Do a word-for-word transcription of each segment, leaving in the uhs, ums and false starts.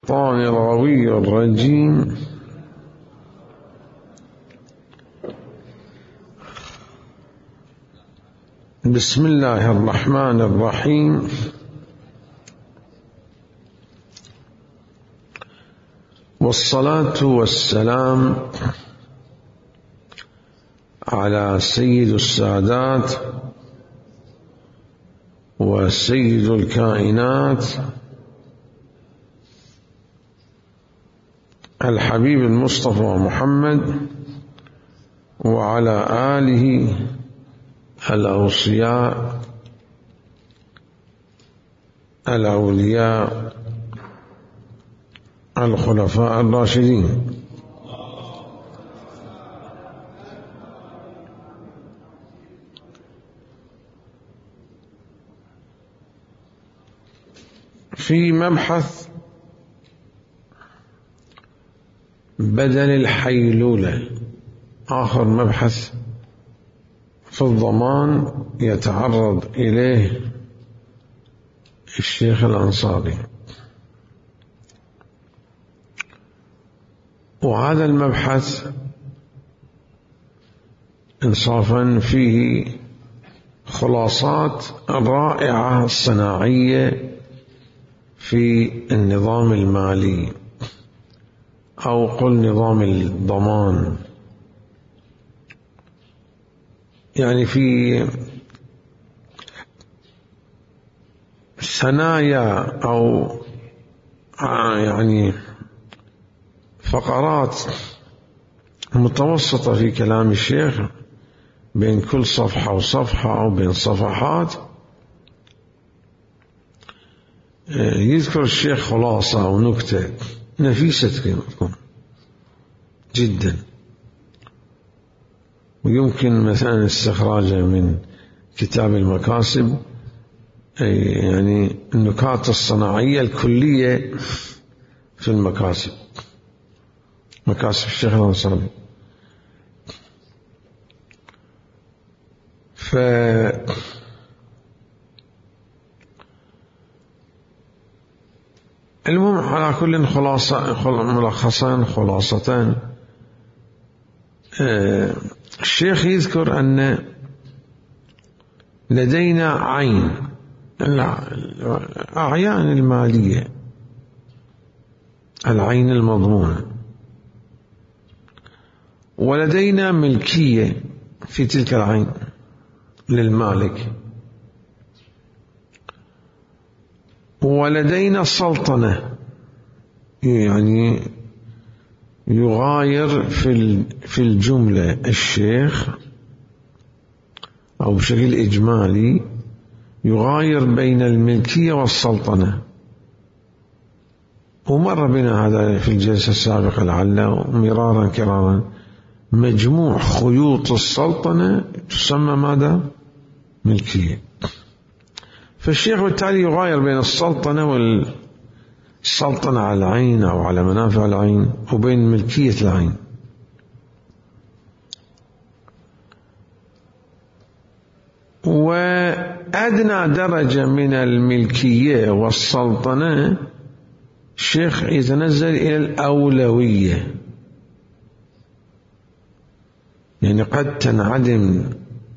الشيطان الغوي الرجيم. بسم الله الرحمن الرحيم. والصلاة والسلام على سيد السادات وسيد الكائنات الحبيب المصطفى محمد وعلى آله الأوصياء الأولياء الخلفاء الراشدين. في مبحث بدل الحيلولة، آخر مبحث في الضمان يتعرض إليه الشيخ الأنصاري، وهذا المبحث إنصافا فيه خلاصات رائعة صناعية في النظام المالي أو قل نظام الضمان، يعني في ثنايا أو يعني فقرات متوسطة في كلام الشيخ بين كل صفحة وصفحة أو بين صفحات يذكر الشيخ خلاصة أو نكتة نفيسة جدا، ويمكن مثلا استخراجها من كتاب المكاسب، يعني النكات الصناعية الكلية في المكاسب، مكاسب الشيخ الأنصاري. ف المهم على كل خلاصة ملخصان خلاصتان. الشيخ يذكر أن لدينا عين الأعيان المالية، العين المضمونة، ولدينا ملكية في تلك العين للمالك، ولدينا سلطنة، يعني يغاير في في الجملة الشيخ أو بشكل إجمالي يغاير بين الملكية والسلطنة، ومر بنا هذا في الجلسة السابقة لعله مرارا كرارا. مجموع خيوط السلطنة تسمى ماذا؟ ملكية. فالشيخ بالتالي يغاير بين السلطنة والسلطنة على العين أو على منافع العين وبين ملكية العين. وأدنى درجة من الملكية والسلطنة الشيخ يتنزل إلى الأولوية، يعني قد تنعدم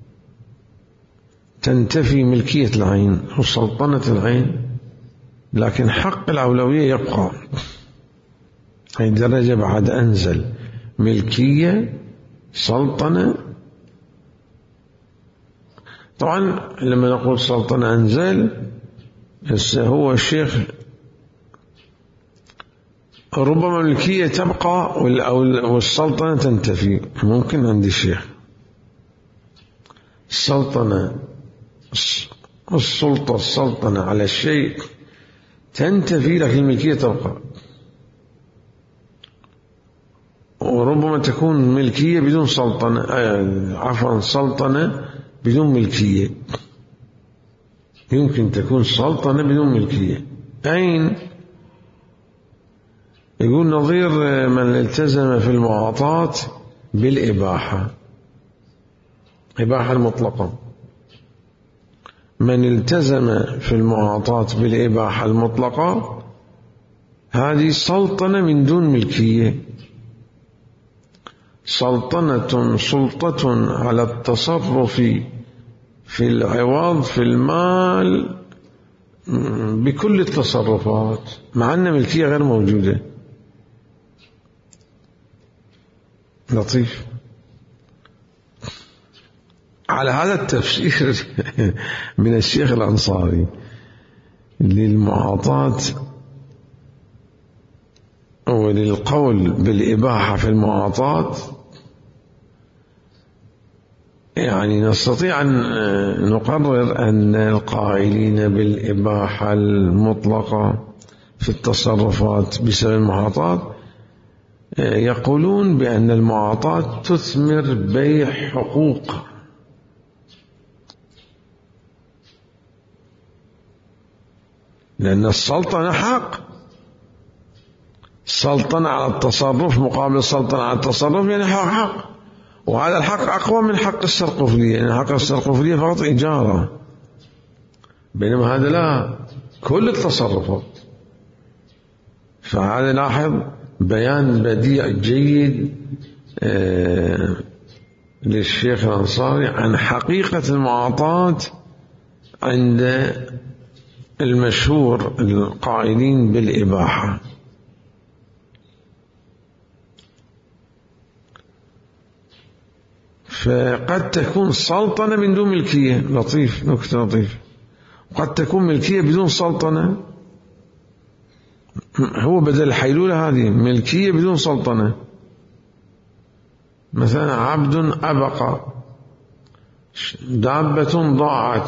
تنتفي ملكية العين أو سلطنة العين، لكن حق الأولوية يبقى. هذه درجة بعد أنزل، ملكية سلطنة. طبعا لما نقول سلطنة أنزل، هو الشيخ ربما الملكية تبقى والسلطنة تنتفي، ممكن عند الشيخ السلطنة السلطة السلطنة على الشيء تنتفي لكن الملكية تبقى، وربما تكون ملكية بدون سلطنة، عفوا سلطنة بدون ملكية، يمكن تكون سلطنة بدون ملكية. أين يقول نظير من التزم في المعاطاة بالإباحة، إباحة المطلقة، من التزم في المعاطاة بالإباحة المطلقة هذه سلطنة من دون ملكية، سلطنة سلطة على التصرف في العوض في المال بكل التصرفات، مع أن ملكية غير موجودة. لطيف. على هذا التفسير من الشيخ الأنصاري للمعاطاة وللقول بالإباحة في المعاطاة، يعني نستطيع أن نقرر أن القائلين بالإباحة المطلقة في التصرفات بسبب المعاطاة يقولون بأن المعاطاة تثمر بيع حقوق، لأن السلطنة حق، السلطنة على التصرف مقابل السلطنة على التصرف يعني حق حق، وهذا الحق أقوى من حق السرقفلية، يعني حق السرقفلية فقط إجارة، بينما هذا لا، كل التصرفات. فهذا لاحظ بيان بديع جيد آه للشيخ الأنصاري عن حقيقة المعاطاة عند المشهور القائلين بالإباحة. فقد تكون سلطنة من دون ملكية، لطيف، نكتة لطيف. قد تكون ملكية بدون سلطنة، هو بدل الحيلولة هذه ملكية بدون سلطنة. مثلا عبد أبقى، دابة ضاعت،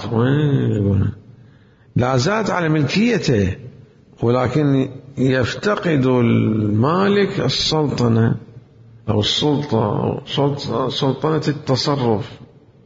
لا زالت على ملكيته، ولكن يفتقد المالك السلطنة أو السلطة أو سلطنة التصرف.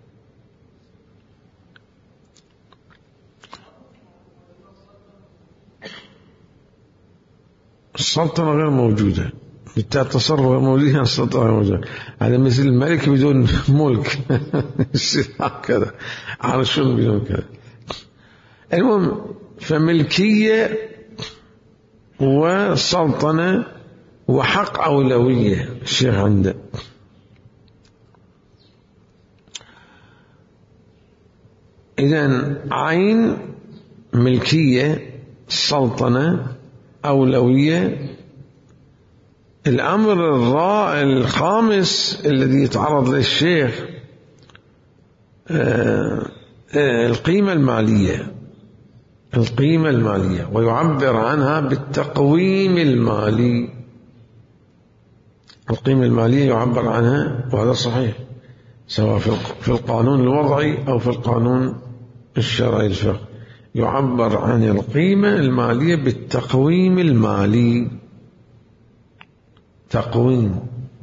السلطنة غير موجودة، بالتالي التصرف غير موجود، السلطنة غير موجودة. هذا مثل الملك بدون ملك هكذا، عرش بدون كذا. المهم، فملكية وسلطنة وحق أولوية الشيخ عنده. إذن عين ملكية، سلطنة، أولوية. الأمر الرائع الخامس الذي يتعرض للشيخ القيمة المالية، القيمة المالية، ويعبر عنها بالتقويم المالي. القيمة المالية يعبر عنها، وهذا صحيح، سواء في القانون الوضعي أو في القانون الشرعي الفقهي، يعبر عن القيمة المالية بالتقويم المالي. تقويم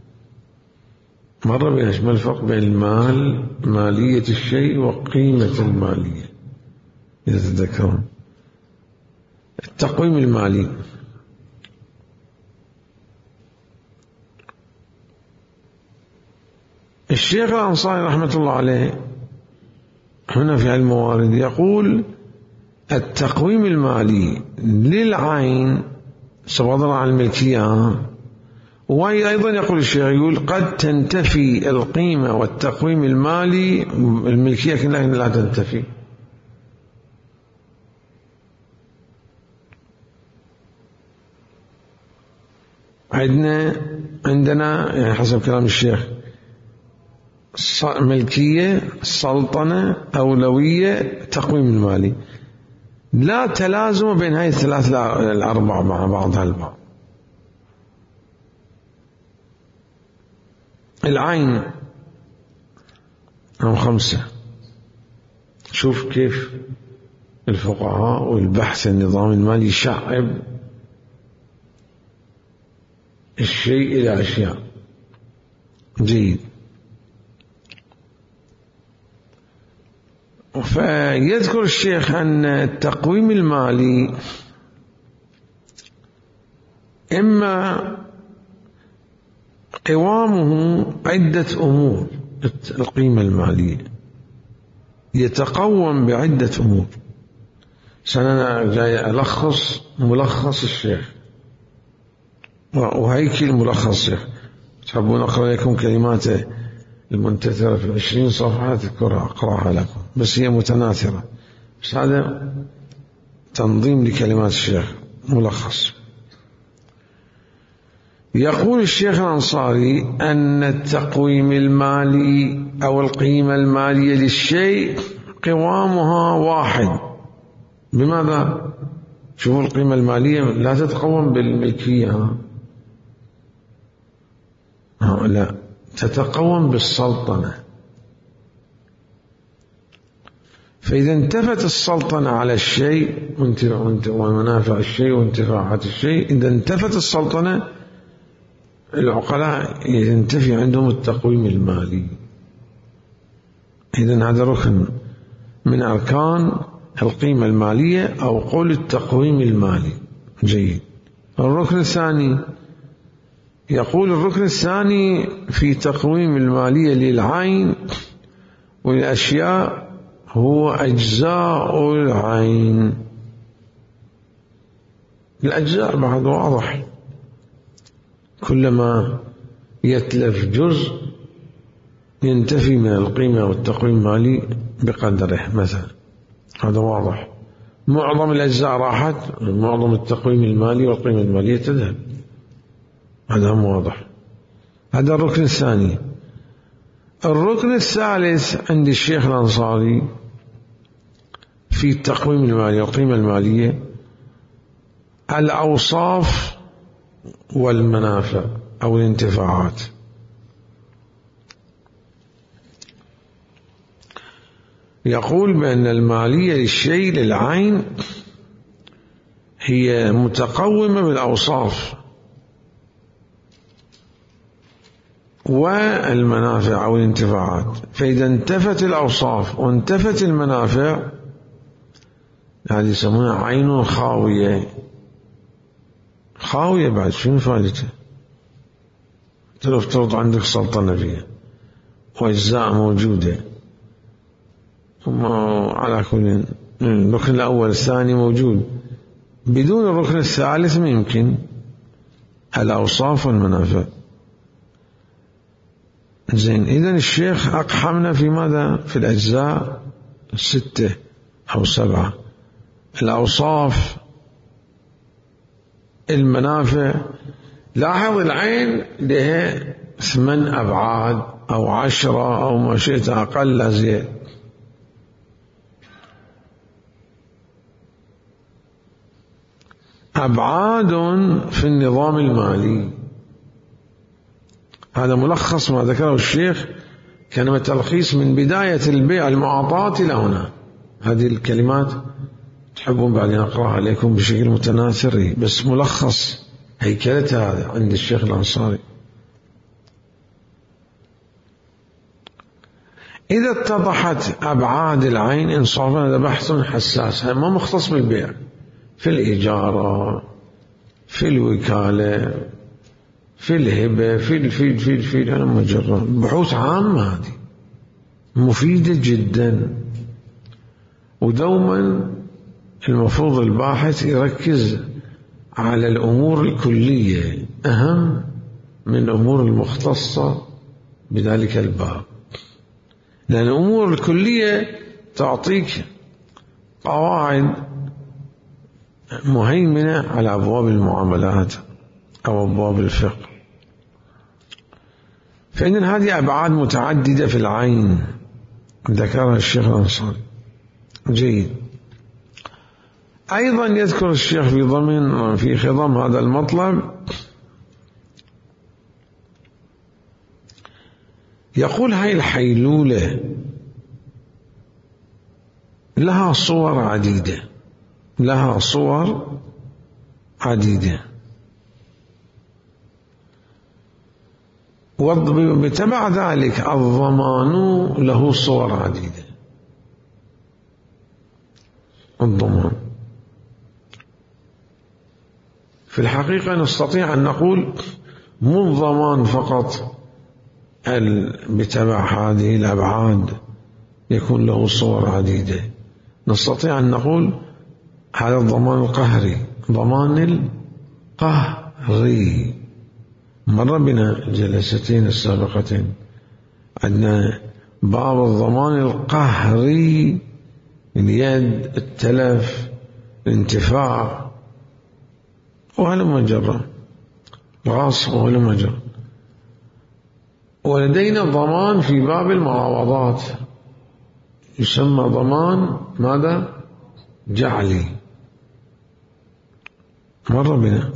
مرة بينش ما الفرق بين المال، مالية الشيء، وقيمة المالية إذا تذكرون. التقويم المالي الشيخ الأنصاري رحمة الله عليه هنا في الموارد يقول التقويم المالي للعين سواء عن الملكية. وأيضا يقول الشيخ، يقول قد تنتفي القيمة والتقويم المالي الملكية لكن لا تنتفي. عندنا عندنا يعني حسب كلام الشيخ ملكية، سلطنة، أولوية، تقويم المالي، لا تلازم بين هذه الثلاث الأربع مع بعضها البعض. العين هم خمسة. شوف كيف الفقهاء والبحث النظام المالي يشعب الشيء إلى أشياء. جيد. فيذكر الشيخ أن التقويم المالي إما قوامه عدة أمور، القيمة المالية يتقوم بعدة أمور. سننا جاي ألخص ملخص الشيخ وهيكل ملخص شيخ. تحبون أقرأ لكم كلماته المنتثرة في عشرين صفحة تذكرها أقرأها لكم، بس هي متناثرة، بس هذا تنظيم لكلمات الشيخ ملخص. يقول الشيخ الأنصاري أن التقويم المالي أو القيمة المالية للشيء قوامها واحد. بماذا؟ شوفوا القيمة المالية لا تتقوم بالملكية، ها لا، تتقوم بالسلطنة. فإذا انتفت السلطنة على الشيء ومنافع الشيء وانتفاعات الشيء، إذا انتفت السلطنة العقلاء ينتفي عندهم التقويم المالي. إذن هذا ركن من أركان القيمة المالية أو قول التقويم المالي. جيد. الركن الثاني، يقول الركن الثاني في تقويم المالية للعين والأشياء هو أجزاء العين. الأجزاء بعد واضح، كلما يتلف جزء ينتفي من القيمة والتقويم المالي بقدره مثلا، هذا واضح. معظم الأجزاء راحت، معظم التقويم المالي والقيمة المالية تذهب، هذا واضح. هذا الركن الثاني. الركن الثالث عند الشيخ الأنصاري في التقويم المالي والقيمة المالية الأوصاف والمنافع أو الانتفاعات. يقول بأن المالية للشيء للعين هي متقومة بالأوصاف والمنافع أو الانتفاعات. فإذا انتفت الأوصاف وانتفت المنافع هذه يسمونها عين خاوية. خاوية بعد شنو فائدته؟ تفترض عندك سلطنة فيها وأجزاء موجودة، ثم على كل الركن الأول الثاني موجود، بدون الركن الثالث ما يمكن الأوصاف والمنافع. زين، إذن الشيخ أقحمنا في ماذا؟ في الأجزاء ستة أو سبعة: الأوصاف، المنافع. لاحظ العين لها ثمان أبعاد أو عشرة أو ما شئت أقل أزيد. أبعاد في النظام المالي. هذا ملخص ما ذكره الشيخ، كلمة تلخيص من بداية البيع المعاطاة إلى هنا. هذه الكلمات تحبون بعدين أقرأها عليكم بشكل متناثر، بس ملخص هيكلتها هذا عند الشيخ الأنصاري. إذا اتضحت أبعاد العين إنصافا، هذا بحث حساس، هذا ما مختص بالبيع، في الإجارة، في الوكالة، في الهبة، في الفيل في الفيل أنا مجرد بحوث عامة، هذه مفيدة جدا. ودوما المفروض الباحث يركز على الأمور الكلية أهم من الأمور المختصة بذلك الباب، لأن الأمور الكلية تعطيك قواعد مهيمنة على أبواب المعاملات أو أبواب الفقه. فإن هذه أبعاد متعددة في العين ذكرها الشيخ الأنصاري. جيد. أيضا يذكر الشيخ في ضمن في خضم هذا المطلب، يقول هاي الحيلولة لها صور عديدة، لها صور عديدة، وبتبع ذلك الضمان له صور عديدة. الضمان في الحقيقة نستطيع أن نقول مو الضمان فقط بتبع هذه الأبعاد يكون له صور عديدة، نستطيع أن نقول هذا الضمان القهري، ضمان القهري مر بنا الجلستين السابقتين عندنا باب الضمان القهري، اليد، التلف، الانتفاع وهلم جرا، الغصب وهلم جرا. ولدينا ضمان في باب المعاوضات يسمى ضمان ماذا؟ جعلي، مر بنا.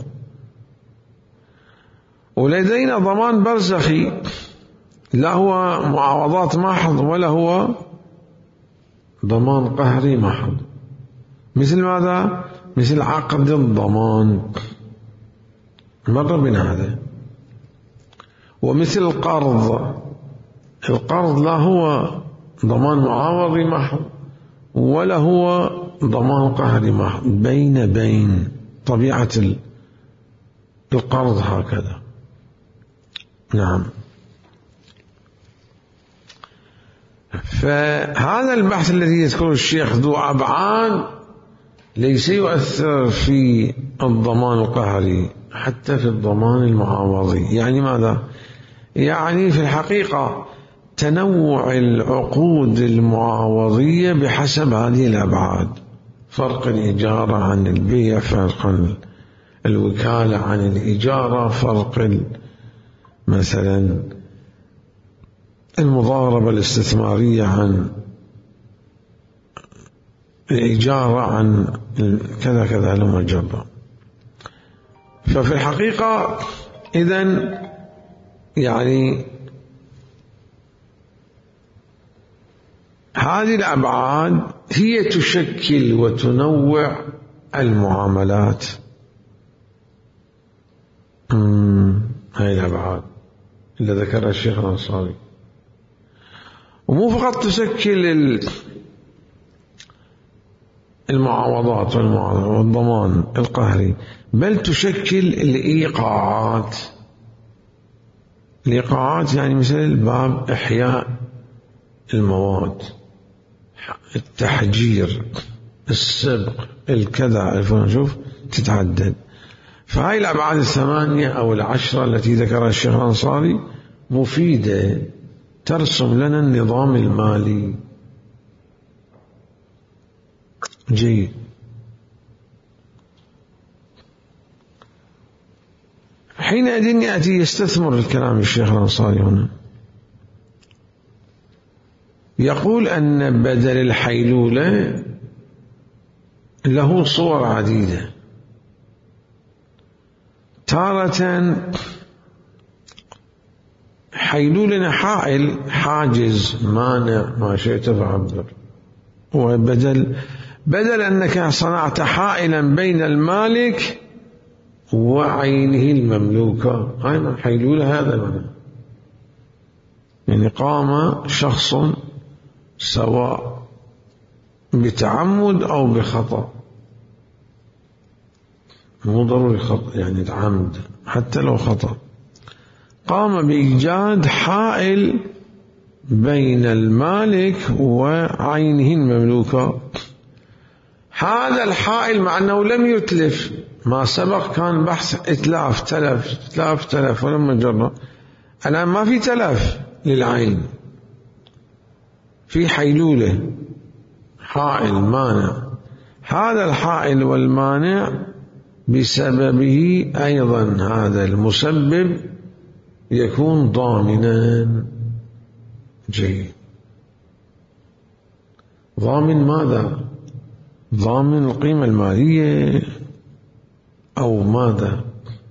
ولدينا ضمان برزخي، لا هو معاوضات محض ولا هو ضمان قهري محض. مثل ماذا؟ مثل عقد الضمان، مر بنا هذا. ومثل القرض، القرض لا هو ضمان معاوضي محض ولا هو ضمان قهري محض، بين بين، طبيعة القرض هكذا. نعم. فهذا البحث الذي يذكره الشيخ ذو أبعاد ليس يؤثر في الضمان القهري، حتى في الضمان المعاوضي. يعني ماذا؟ يعني في الحقيقة تنوع العقود المعاوضية بحسب هذه الأبعاد، فرق الإجارة عن البيع، فرق الوكالة عن الإجارة، فرق مثلا المضاربة الاستثمارية عن الإجارة، عن كذا كذا لما جرى. ففي الحقيقة إذن يعني هذه الأبعاد هي تشكل وتنوع المعاملات. هذه الأبعاد اللي ذكرها الشيخ الأنصاري، ومو فقط تشكل المعاوضات والضمان القهري، بل تشكل الإيقاعات. الإيقاعات يعني مثل باب إحياء المواد، التحجير، السبق، الكذا، الفلان، شوف تتعدد. فهاي الأبعاد الثمانية أو العشرة التي ذكرها الشيخ الأنصاري مفيدة، ترسم لنا النظام المالي. جيد. حينئذ يأتي يستثمر الكلام الشيخ الأنصاري هنا، يقول أن بدل الحيلولة له صور عديدة. تارة حيلولنا حائل، حاجز، مانع، ما شئت فعبر. وبدل بدل أنك صنعت حائلا بين المالك وعينه المملوكة، أين حيلولة؟ هذا معنى. يعني قام شخص سواء بتعمد أو بخطأ، مو ضروري خطأ يعني عمد، حتى لو خطأ، قام بإيجاد حائل بين المالك وعينه المملوكة. هذا الحائل مع أنه لم يتلف، ما سبق كان بحث إتلاف، تلف، تلاف، تلف، ولما جرى الآن ما في تلف للعين، في حيلولة، حائل، مانع. هذا الحائل والمانع بسببه أيضا هذا المسبب يكون ضامنا. جيد. ضامن ماذا؟ ضامن القيمة المالية أو ماذا؟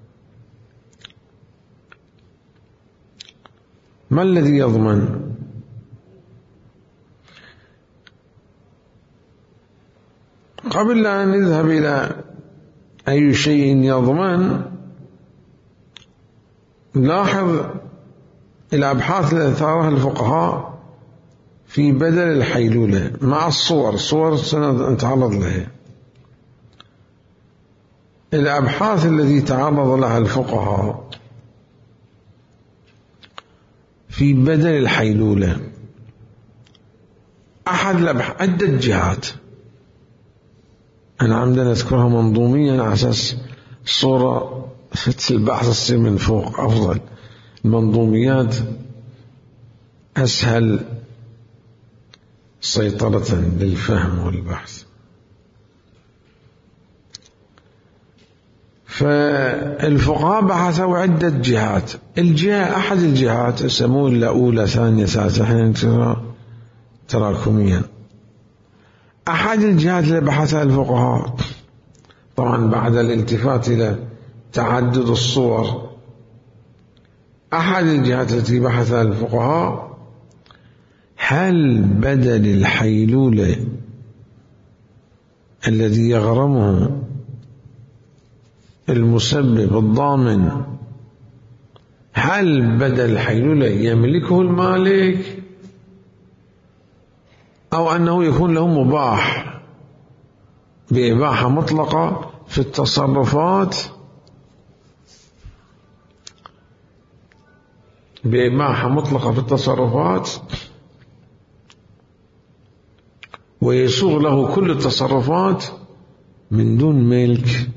ما الذي يضمن؟ قبل أن نذهب إلى أي شيء يضمن، لاحظ الأبحاث التي ثارها الفقهاء في بدل الحيلولة مع الصور، الصور سنتعرض لها. الأبحاث التي تعرض لها الفقهاء في بدل الحيلولة، أحد الأبحاث عدة جهات، أنا عمدا أذكرها منظوميا على أساس الصورة البحث تصير من فوق أفضل، المنظوميات أسهل سيطرة للفهم والبحث. فالفقهاء بحثوا عدة جهات. الجهة أحد الجهات يسمون الأولى ثانية ثالثة حين ترى تراكميا. أحد الجهات اللي بحثها الفقهاء طبعا بعد الالتفات إلى تعدد الصور، أحد الجهات التي بحثها الفقهاء هل بدل الحيلولة الذي يغرمه المسبب الضامن، هل بدل الحيلولة يملكه المالك أو أنه يكون له مباح بإباحة مطلقة في التصرفات بإباحة مطلقة في التصرفات ويسوغ له كل التصرفات من دون ملك.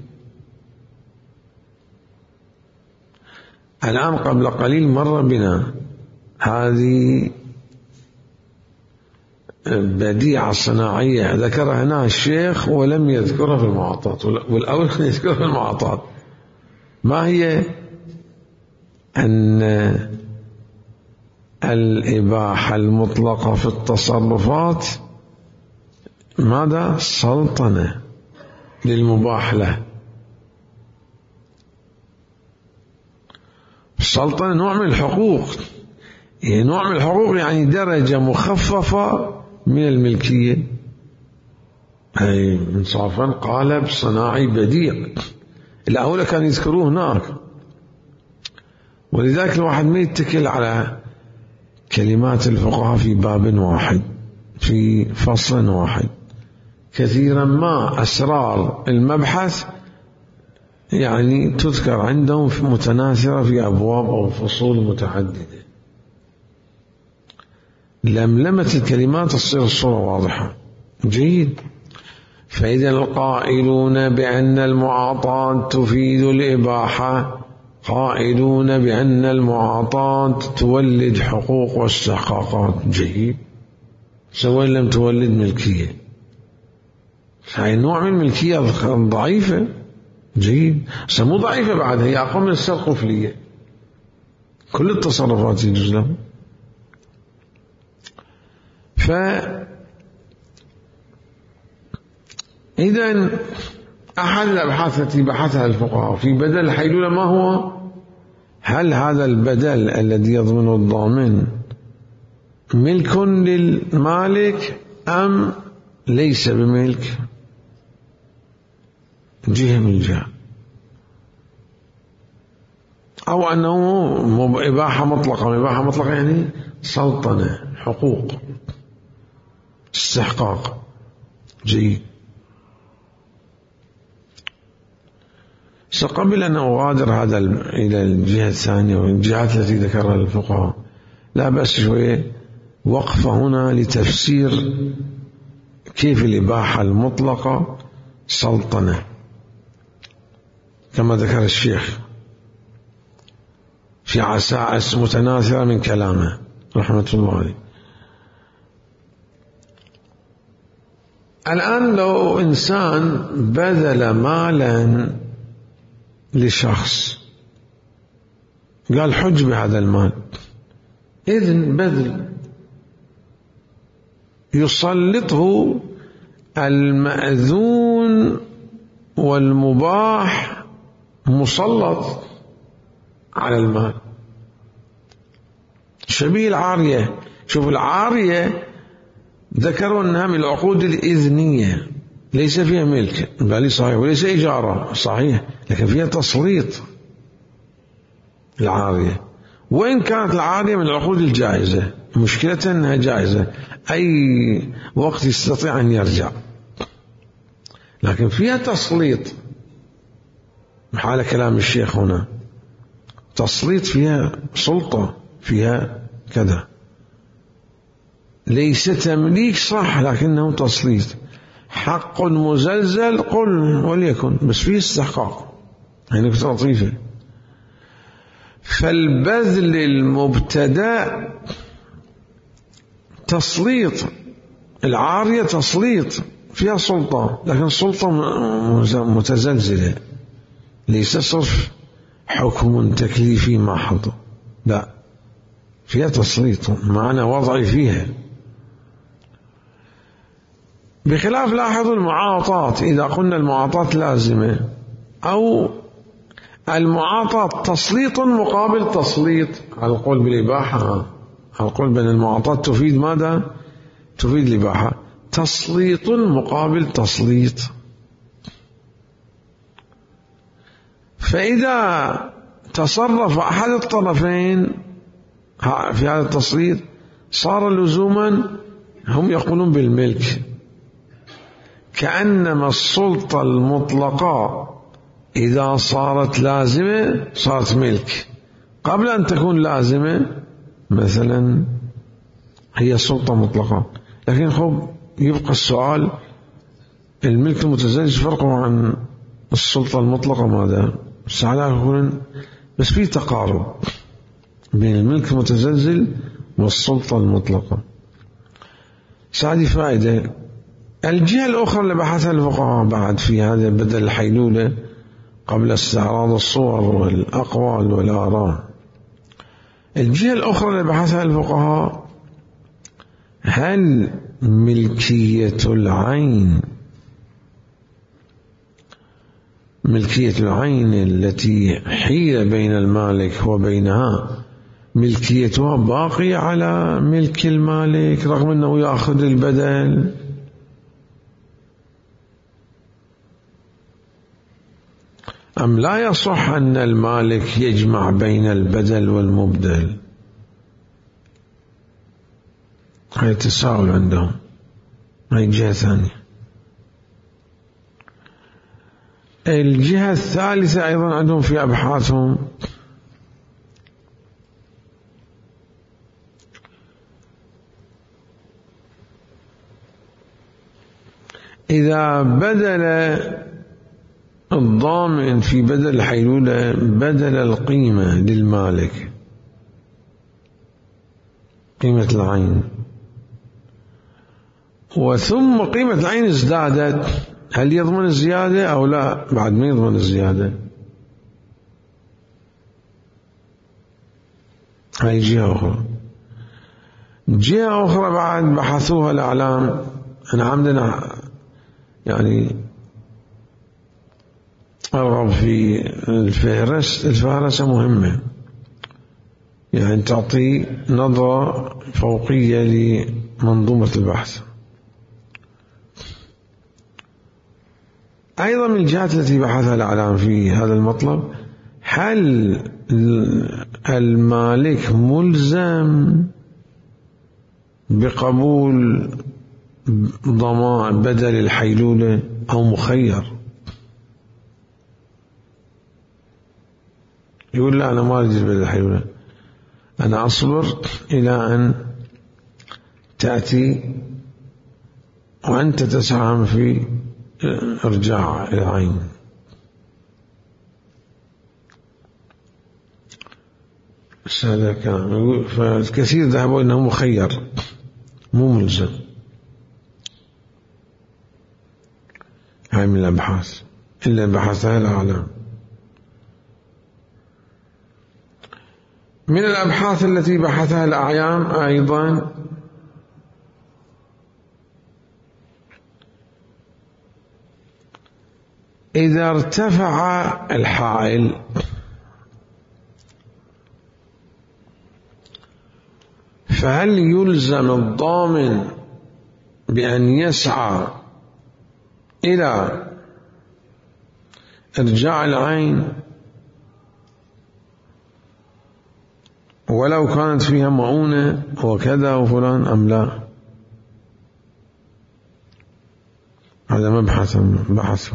الآن قبل قليل مر بنا هذه بديعة صناعية ذكرها هنا الشيخ ولم يذكرها في المعاطات، والأول يذكرها في المعاطات. ما هي؟ أن الإباحة المطلقة في التصرفات ماذا؟ سلطنة للمباح له. السلطنة نوع من الحقوق، يعني نوع من الحقوق يعني درجة مخففة من الملكية. أي انصافا قالب صناعي بديع، الأولى كان يذكروه هناك. ولذلك الواحد ما يتكل على كلمات الفقهاء في باب واحد في فصل واحد. كثيرا ما أسرار المبحث يعني تذكر عندهم في متناثرة في أبواب أو فصول متعددة. لملمة الكلمات تصير الصورة واضحة. جيد. فإذا القائلون بأن المعاطاة تفيد الإباحة قائلون بأن المعاطاة تولد حقوق واستحقاقات. جيد. سواء لم تولد ملكية، هاي نوع من الملكية ضعيفة. جيد. سمو ضعيفة بعد، هي أقل من السرقة والفلية، كل التصرفات يجوز له. فإذا أحد الأبحاث التي بحثها الفقهاء في بدل الحيلولة ما هو؟ هل هذا البدل الذي يضمن الضامن ملك للمالك أم ليس بملك؟ جهة من الجهة، أو أنه إباحة مطلقة. إباحة مطلقة يعني سلطنة، حقوق، استحقاق. جيد. قبل أن أغادر هذا إلى الجهة الثانية والجهات التي ذكرها الفقهاء، لا بأس شوية وقفة هنا لتفسير كيف الإباحة المطلقة سلطنة كما ذكر الشيخ في عسائس متناثرة من كلامه رحمة الله عليه. الآن لو إنسان بذل مالا لشخص قال حج بهذا المال، إذن بذل يسلطه المأذون والمباح مسلط على المال، شبيه العارية. شوف العارية ذكروا أنها من العقود الإذنية ليس فيها ملك، بل صحيح، وليس إجارة صحيح، لكن فيها تسليط العارية. وإن كانت العارية من العقود الجائزة، مشكلة أنها جائزة أي وقت يستطيع أن يرجع، لكن فيها تسليط محال كلام الشيخ هنا، تسليط، فيها سلطة، فيها كذا، ليس تمليك صح لكنه تسليط. حق مزلزل قل وليكن، بس فيه استحقاق، يعني لطيفة. فالبذل المبتدأ تسليط، العارية تسليط فيها سلطة، لكن سلطة متزلزلة، ليس صرف حكم تكليفي محض، لا، فيها تسليط معنى وضعي فيها. بخلاف لاحظوا المعاطاة، إذا قلنا المعاطاة لازمة أو المعاطاة تسليط مقابل تسليط، على القول بالإباحة، على القول بأن المعاطاة تفيد ماذا؟ تفيد الإباحة، تسليط مقابل تسليط. فإذا تصرف أحد الطرفين في هذا التسليط صار لزوما، هم يقولون بالملك، كأنما السلطة المطلقة إذا صارت لازمة صارت ملك، قبل أن تكون لازمة مثلا هي سلطة مطلقة. لكن خب يبقى السؤال، الملك المتزلج فرقه عن السلطة المطلقة ماذا؟ السعادة يقولون بس في تقارب بين الملك المتزلزل والسلطة المطلقة. سعدي فائدة. الجهة الأخرى اللي بحثها الفقهاء بعد في هذا بدل الحيلولة قبل استعراض الصور والأقوال والآراء، الجهة الأخرى اللي بحثها الفقهاء، هل ملكية العين ملكية العين التي حيل بين المالك وبينها ملكيتها باقية على ملك المالك رغم أنه يأخذ البدل، أم لا يصح أن المالك يجمع بين البدل والمبدل؟ هاي تساؤل عندهم، هاي جهة ثانية. الجهة الثالثة أيضا عندهم في أبحاثهم، إذا بدل الضامن في بدل الحيلولة بدل القيمة للمالك، قيمة العين، وثم قيمة العين ازدادت، هل يضمن الزيادة أو لا؟ بعد ما يضمن الزيادة. هاي جهة أخرى. جهة أخرى بعد بحثوها الأعلام. أنا عندنا يعني أرغب في الفهرس، الفهرسة مهمة، يعني تعطي نظرة فوقية لمنظومة البحث. أيضا من الجهات التي بحثها الإعلام في هذا المطلب، هل المالك ملزم بقبول ضمان بدل الحيلولة أو مخير؟ يقول لا، أنا ما أريد بدل الحيلولة، أنا أصبر إلى أن تأتي وأنت تساهم في إرجاع العين. هذا كان فالكثير ذهبوا أنه مخير مو ملزم. هاي من الأبحاث إلا بحثها الأعلام. من الأبحاث التي بحثها الأعيان أيضا إذا ارتفع الحائل فهل يلزم الضامن بأن يسعى إلى إرجاع العين ولو كانت فيها مؤونة وكذا وفلان أم لا؟ هذا مبحث بحثه.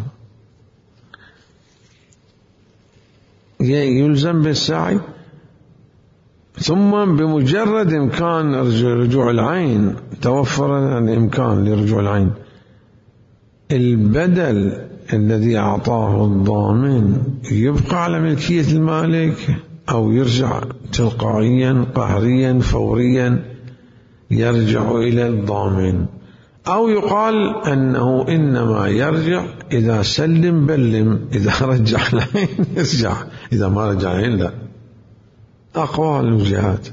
يلزم بالسعي، ثم بمجرد إمكان رجوع العين توفر الإمكان لرجوع العين، البدل الذي أعطاه الضامن يبقى على ملكية المالك أو يرجع تلقائيا قهريا فوريا يرجع إلى الضامن، أو يقال أنه إنما يرجع إذا سلم بلم، إذا رجع العين يرجع، إذا ما رجع العين لا. أقوال وجهات.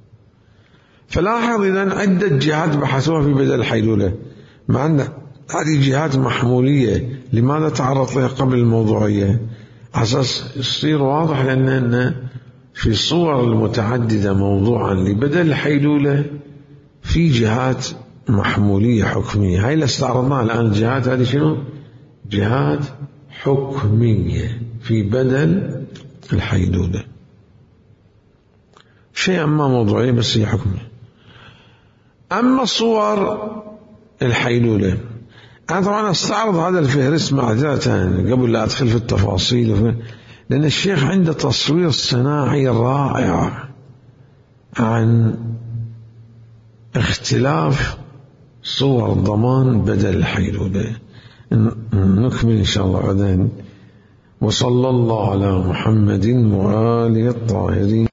فلاحظ إذن عدة جهات بحثوها في بدل الحيلولة، مع أن هذه جهات محمولية. لماذا تعرض لها قبل الموضوعية؟ أساس يصير واضح، لأن في الصور المتعددة موضوعا لبدل الحيلولة في جهات محمولية حكمية. هاي اللي استعرضناها الآن. الجهات هذه شنو؟ جهات حكمية في بدل الحيلولة، شيء ما موضوعي بس هي حكمية. أما صور الحيلولة، أنا طبعا أستعرض هذا الفهرس معذرة قبل لا أدخل في التفاصيل، لأن الشيخ عنده تصوير صناعي رائع عن اختلاف صور ضمان بدل الحيلولة. نكمل إن شاء الله غدا. وصلى الله على محمد وآله الطاهرين.